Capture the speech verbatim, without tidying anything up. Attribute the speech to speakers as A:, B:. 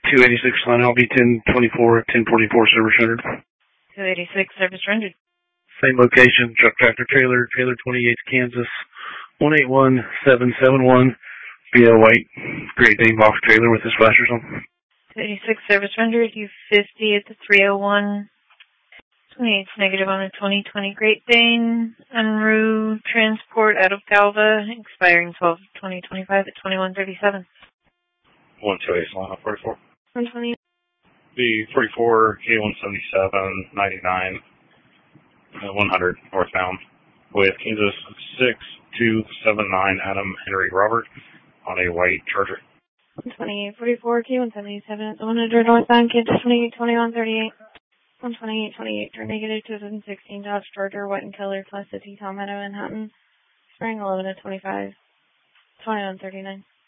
A: two eighty-six line L B ten twenty-four, ten forty-four service rendered.
B: two eighty-six service rendered.
A: Same location, truck tractor trailer, trailer twenty-eight, Kansas, one eight one seven seven one, via white Great Dane box trailer with his flashers on.
B: two eighty-six service rendered, U fifty at the three oh one. twenty-eight negative on a twenty twenty Great Dane, en route transport out of Galva, expiring twelve twenty twenty-five at twenty-one thirty-seven.
C: one two eight line forty-four.
B: one twenty.
C: The forty-four K one seventy-seven ninety-nine, uh, one hundred northbound with Kansas six two seven nine Adam Henry Robert on a white Charger.
B: one twenty-eight forty-four K one seventy-seven at the one hundred northbound, Kansas twenty-eight twenty-one thirty-eight. one twenty-eight twenty-eight, turn negative, twenty sixteen Dodge Charger, white in color, Class C, Tom Meadow, Manhattan, spring eleven to twenty-five, twenty-one thirty-nine.